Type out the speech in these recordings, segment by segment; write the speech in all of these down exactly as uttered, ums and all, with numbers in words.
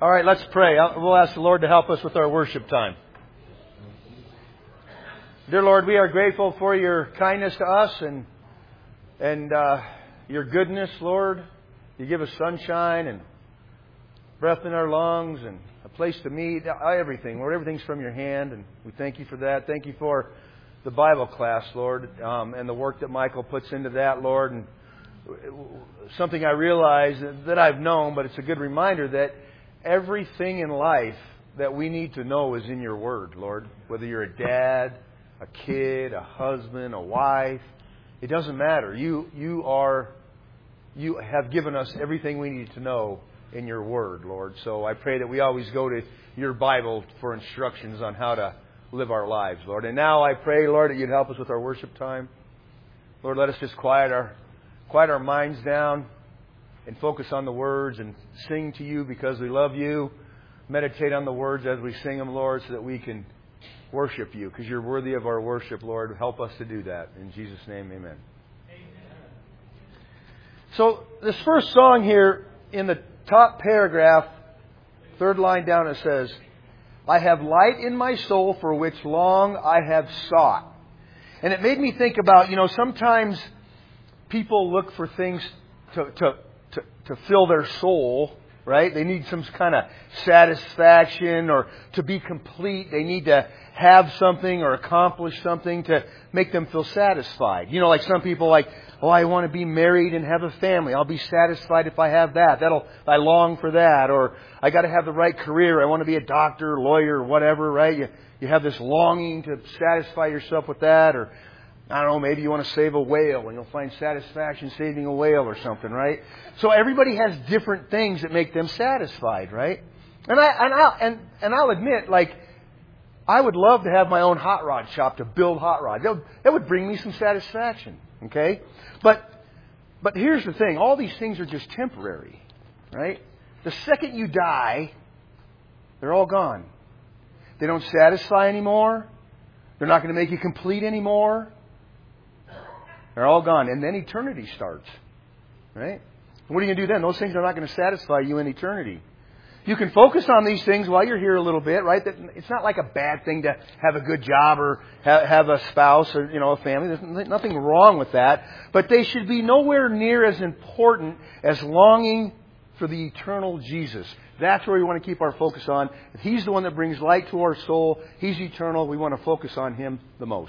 All right, let's pray. We'll ask the Lord to help us with our worship time. Dear Lord, we are grateful for your kindness to us and and uh, your goodness, Lord. You give us sunshine and breath in our lungs and a place to meet, everything. Lord, everything's from your hand, and we thank you for that. Thank you for the Bible class, Lord, um, and the work that Michael puts into that, Lord. And something I realize that I've known, but it's a good reminder that everything in life that we need to know is in your Word, Lord. Whether you're a dad, a kid, a husband, a wife, it doesn't matter. You you are you have given us everything we need to know in your Word, Lord. So I pray that we always go to your Bible for instructions on how to live our lives, Lord. And now I pray, Lord, that you'd help us with our worship time. Lord, let us just quiet our quiet our minds down and focus on the words and sing to you because we love you. Meditate on the words as we sing them, Lord, so that we can worship you because you're worthy of our worship, Lord. Help us to do that. In Jesus' name, amen. Amen. So this first song here in the top paragraph, third line down, it says, I have light in my soul for which long I have sought. And it made me think about, you know, sometimes people look for things to, to To, to fill their soul, right? They need some kind of satisfaction or to be complete. They need to have something or accomplish something to make them feel satisfied. You know, like some people like, oh, I want to be married and have a family. I'll be satisfied if I have that. That'll, I long for that. Or I got to have the right career. I want to be a doctor, lawyer, whatever, right? You, you have this longing to satisfy yourself with that. Or I don't know, maybe you want to save a whale and you'll find satisfaction saving a whale or something, right? So everybody has different things that make them satisfied, right? And I and I'll and, and I'll admit, like, I would love to have my own hot rod shop to build hot rods. That would, that would bring me some satisfaction, okay? But but here's the thing, all these things are just temporary, right? The second you die, they're all gone. They don't satisfy anymore. They're not going to make you complete anymore. They're all gone. And then eternity starts. Right? What are you going to do then? Those things are not going to satisfy you in eternity. You can focus on these things while you're here a little bit, right? It's not like a bad thing to have a good job or have a spouse or, you know, a family. There's nothing wrong with that. But they should be nowhere near as important as longing for the eternal Jesus. That's where we want to keep our focus on. If He's the one that brings light to our soul, He's eternal. We want to focus on Him the most.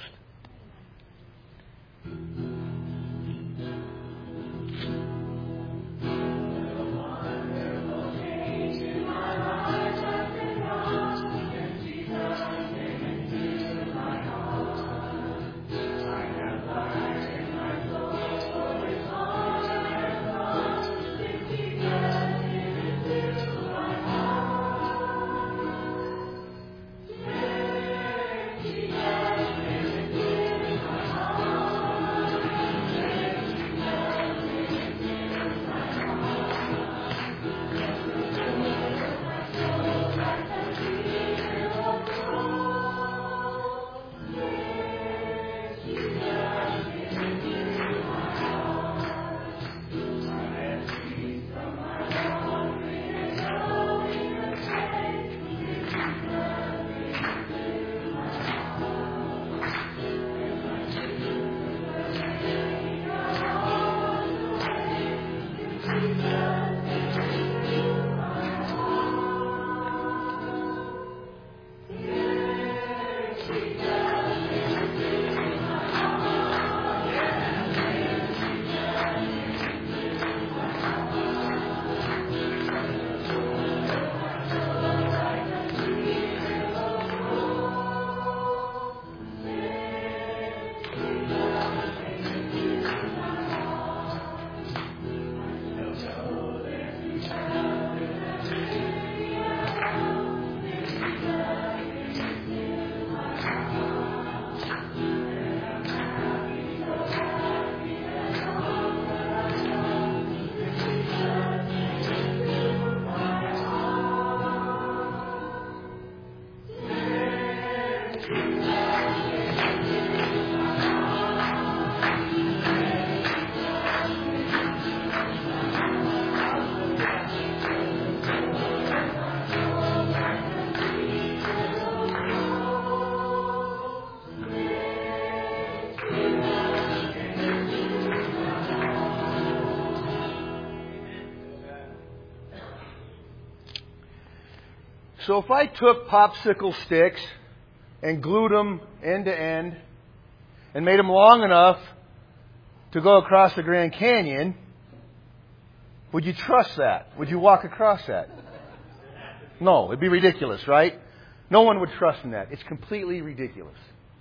So if I took popsicle sticks and glued them end to end and made them long enough to go across the Grand Canyon, would you trust that? Would you walk across that? No, it'd be ridiculous, right? No one would trust in that. It's completely ridiculous.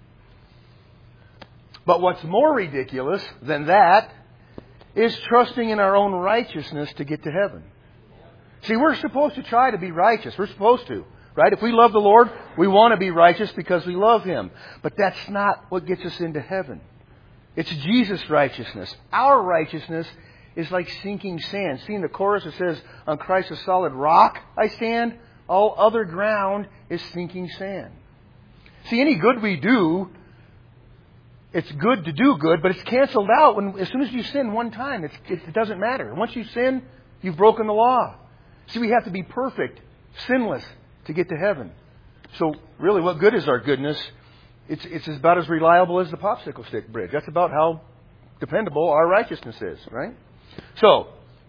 But what's more ridiculous than that is trusting in our own righteousness to get to heaven. See, we're supposed to try to be righteous. We're supposed to, right? If we love the Lord, we want to be righteous because we love Him. But that's not what gets us into heaven. It's Jesus' righteousness. Our righteousness is like sinking sand. See in the chorus it says, on Christ a solid rock I stand. All other ground is sinking sand. See, any good we do, it's good to do good, but it's canceled out when as soon as you sin one time. It's, it doesn't matter. Once you sin, you've broken the law. See, we have to be perfect, sinless, to get to heaven. So, really, what good is our goodness? It's, it's about as reliable as the popsicle stick bridge. That's about how dependable our righteousness is, right? So,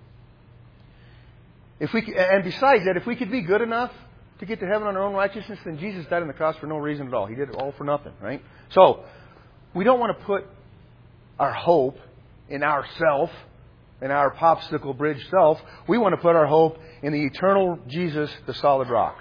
if we and besides that, if we could be good enough to get to heaven on our own righteousness, then Jesus died on the cross for no reason at all. He did it all for nothing, right? So, we don't want to put our hope in ourself, in our popsicle bridge self. We want to put our hope in the eternal Jesus, the solid rock.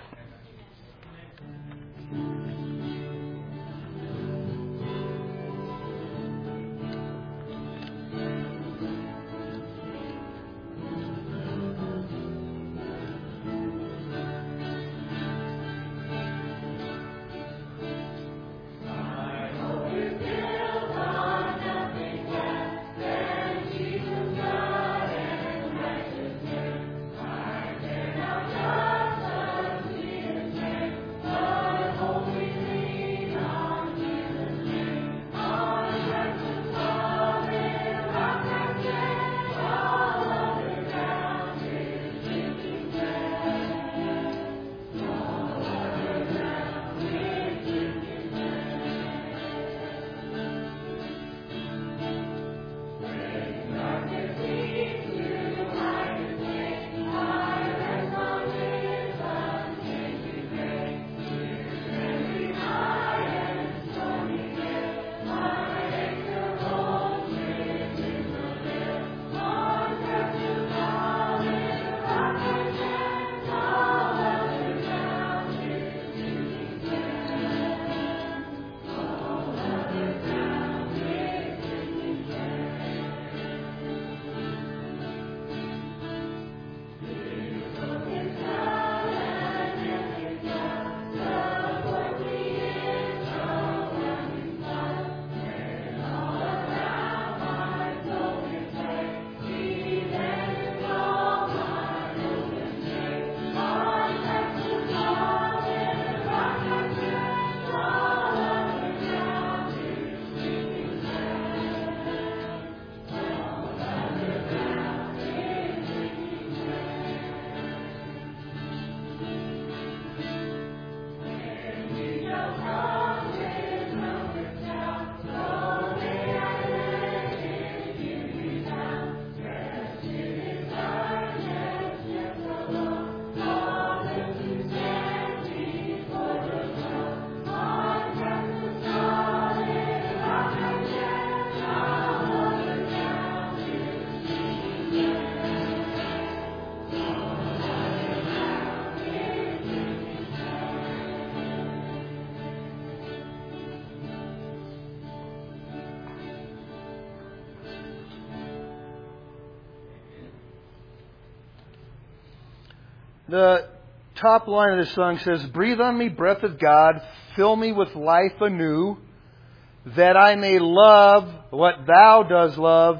The top line of this song says, "Breathe on me, breath of God, fill me with life anew, that I may love what Thou does love,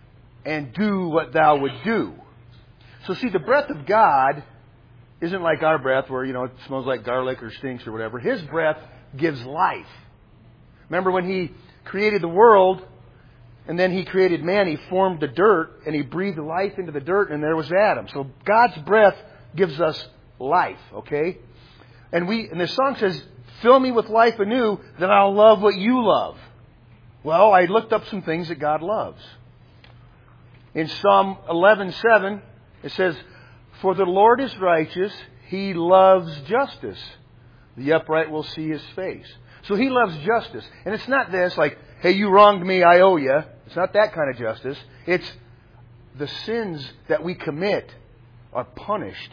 and do what Thou would do." So see, the breath of God isn't like our breath where, you know, it smells like garlic or stinks or whatever. His breath gives life. Remember when He created the world, and then He created man, He formed the dirt, and He breathed life into the dirt, and there was Adam. So God's breath gives us life, okay? And we and the song says, "Fill me with life anew, that I'll love what You love." Well, I looked up some things that God loves. In Psalm eleven seven, it says, "For the Lord is righteous, He loves justice. The upright will see His face. So He loves justice. And it's not this like, hey, you wronged me, I owe you. It's not that kind of justice. It's the sins that we commit are punished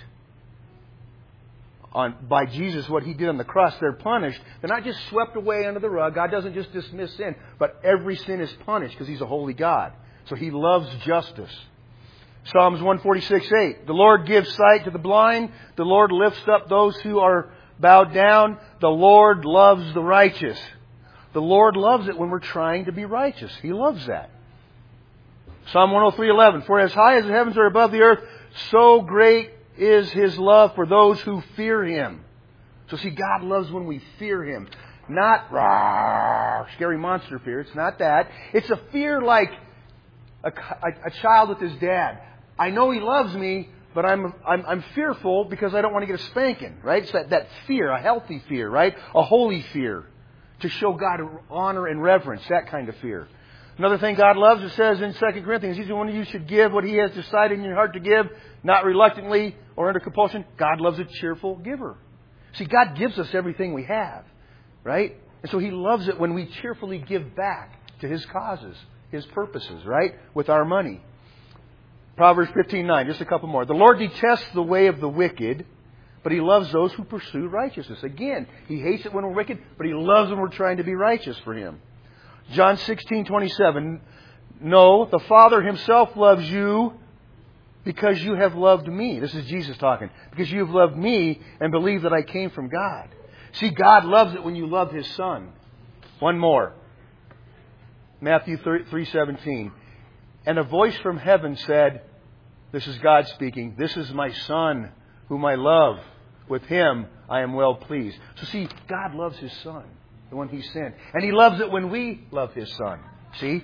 on by Jesus, what He did on the cross. They're punished. They're not just swept away under the rug. God doesn't just dismiss sin, but every sin is punished because He's a holy God. So He loves justice. Psalms one forty-six eight. The Lord gives sight to the blind. The Lord lifts up those who are bowed down. The Lord loves the righteous. The Lord loves it when we're trying to be righteous. He loves that. Psalm one oh three eleven. For as high as the heavens are above the earth, so great is His love for those who fear Him. So see, God loves when we fear Him. Not rawr, scary monster fear. It's not that. It's a fear like a, a, a child with his dad. I know He loves me, but I'm, I'm I'm fearful because I don't want to get a spanking. Right? It's that, that fear, a healthy fear, right? A holy fear. To show God honor and reverence, that kind of fear. Another thing God loves, it says in Second Corinthians, He's the one you should give what He has decided in your heart to give, not reluctantly or under compulsion. God loves a cheerful giver. See, God gives us everything we have, right? And so He loves it when we cheerfully give back to His causes, His purposes, right? With our money. Proverbs fifteen nine, just a couple more. The Lord detests the way of the wicked, but He loves those who pursue righteousness. Again, He hates it when we're wicked, but He loves when we're trying to be righteous for Him. John sixteen twenty-seven. No, the Father Himself loves you because you have loved me. This is Jesus talking. Because you have loved me and believe that I came from God. See, God loves it when you love His Son. One more. Matthew three seventeen. And a voice from heaven said, this is God speaking, this is my Son whom I love. With Him I am well pleased. So see, God loves His Son, the one He sent. And He loves it when we love His Son. See?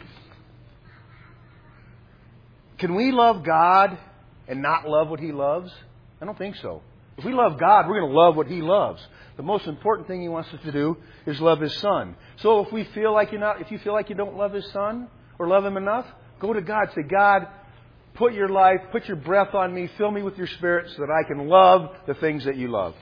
Can we love God and not love what He loves? I don't think so. If we love God, we're going to love what He loves. The most important thing He wants us to do is love His Son. So if we feel like you're not, if you feel like you don't love His Son or love Him enough, go to God. Say, God, put your life, put your breath on me, fill me with your Spirit so that I can love the things that you love.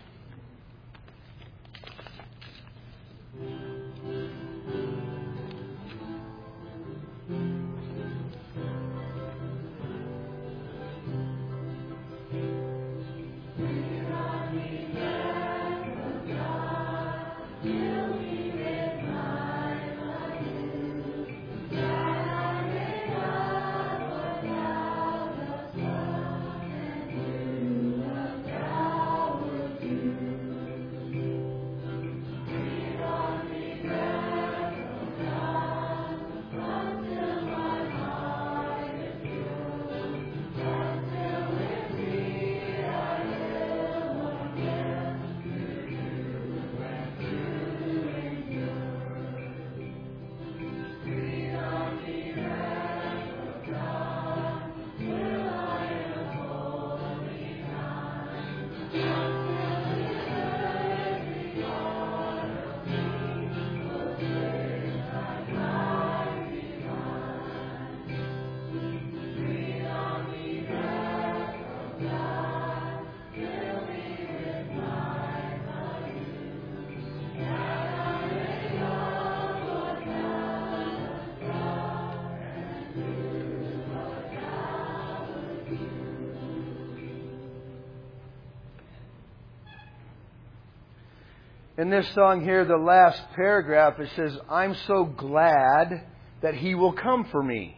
In this song here, the last paragraph, it says, I'm so glad that He will come for me.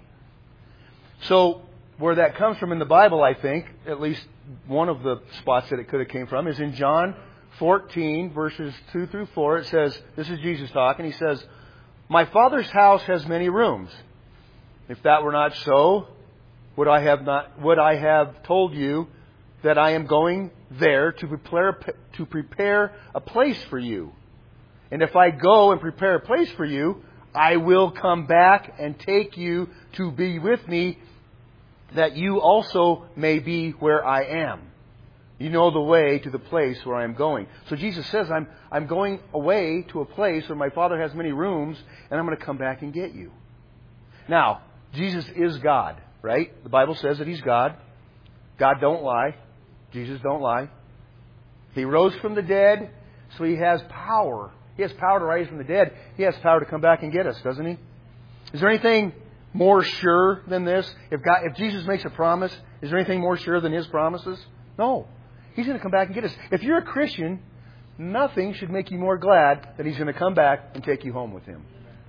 So, where that comes from in the Bible, I think, at least one of the spots that it could have came from, is in John fourteen, verses two through four. It says, this is Jesus talking, He says, my Father's house has many rooms. If that were not so, would I have not, would I have told you that I am going there to prepare to prepare a place for you. And if I go and prepare a place for you, I will come back and take you to be with me, that you also may be where I am. You know the way to the place where I am going. So Jesus says, I'm I'm going away to a place where my Father has many rooms, and I'm going to come back and get you. Now, Jesus is God, right? The Bible says that He's God. God don't lie. Jesus don't lie. He rose from the dead, so He has power. He has power to rise from the dead. He has power to come back and get us, doesn't He? Is there anything more sure than this? If God, if Jesus makes a promise, is there anything more sure than His promises? No. He's going to come back and get us. If you're a Christian, nothing should make you more glad that He's going to come back and take you home with Him.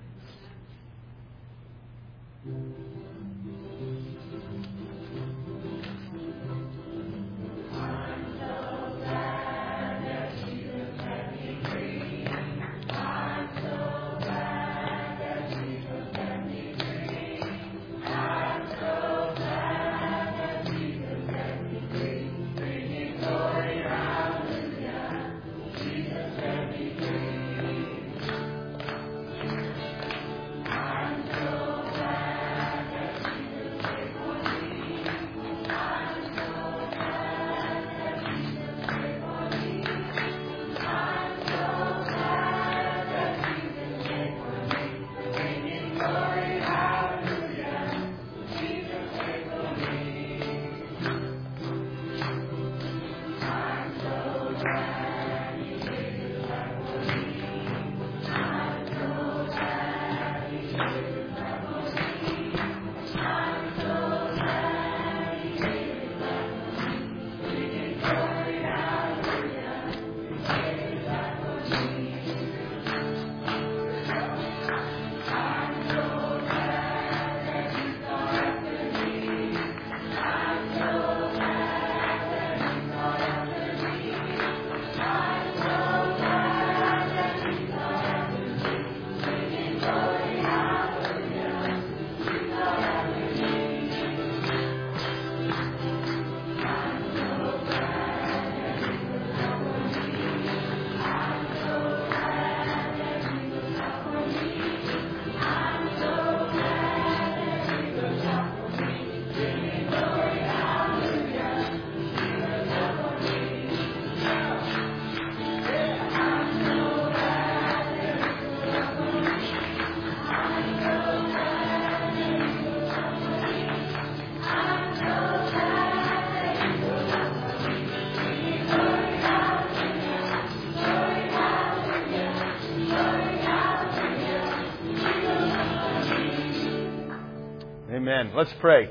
Amen. Let's pray.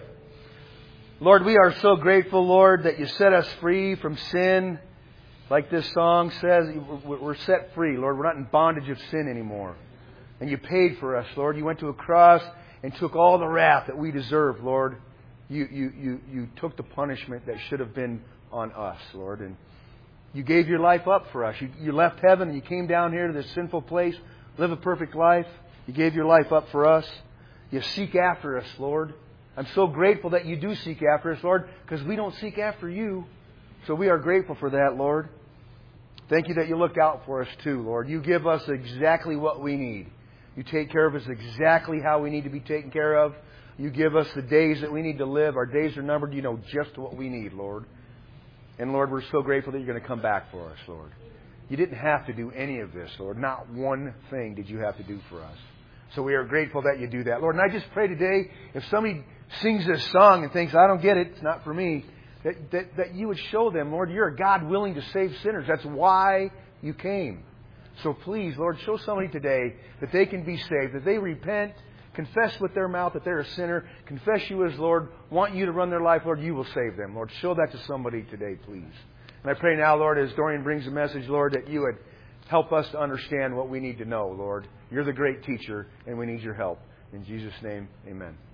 Lord, we are so grateful, Lord, that you set us free from sin. Like this song says, we're set free, Lord. We're not in bondage of sin anymore. And you paid for us, Lord. You went to a cross and took all the wrath that we deserve, Lord. You, you, you, you took the punishment that should have been on us, Lord. And you gave your life up for us. You, you left heaven and you came down here to this sinful place, live a perfect life. You gave your life up for us. You seek after us, Lord. I'm so grateful that you do seek after us, Lord, because we don't seek after you. So we are grateful for that, Lord. Thank you that you look out for us too, Lord. You give us exactly what we need. You take care of us exactly how we need to be taken care of. You give us the days that we need to live. Our days are numbered. You know just what we need, Lord. And Lord, we're so grateful that you're going to come back for us, Lord. You didn't have to do any of this, Lord. Not one thing did you have to do for us. So we are grateful that you do that, Lord. And I just pray today, if somebody sings this song and thinks, I don't get it, it's not for me, that, that, that you would show them, Lord, you're a God willing to save sinners. That's why you came. So please, Lord, show somebody today that they can be saved, that they repent, confess with their mouth that they're a sinner, confess you as Lord, want you to run their life, Lord, you will save them. Lord, show that to somebody today, please. And I pray now, Lord, as Dorian brings the message, Lord, that you would help us to understand what we need to know, Lord. You're the great teacher, and we need your help. In Jesus' name, amen.